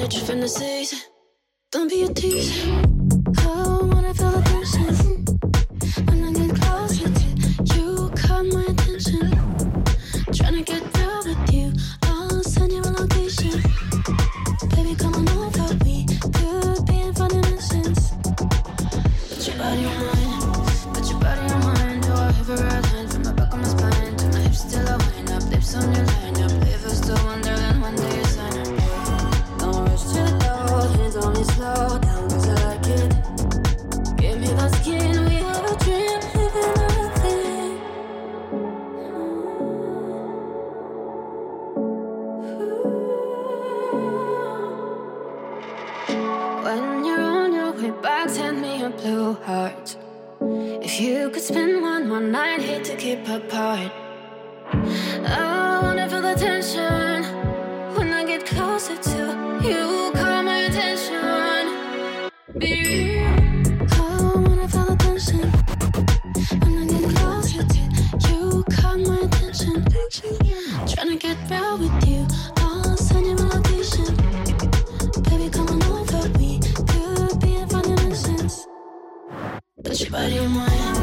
at your fantasies. Don't be a tease. Oh, when I feel the tension, when I get closer to you, caught my attention. Tryna get real with you, I'll send you a location. Baby, come on over, we could be in four dimensions. Put your body on mine, put your body on mine. Do I have a red line from the back of my spine to my hips till I wind up, lips on your line up. If I still wonder, then one day you sign up. Don't rush to the door, hands on me, slow down, cause I like it. Give me that skin, we have a dream, living on a thing. When you're on your way back, send me a blue heart. If you could spend one more night, hate to keep apart. I wanna feel the tension when I get closer to you, call my attention. Be real. I wanna feel the tension when I get closer to you, call my attention. Tryna get real with you, I'll send you my location. Baby, come on over, we could be in four dimensions. Put your body on mine.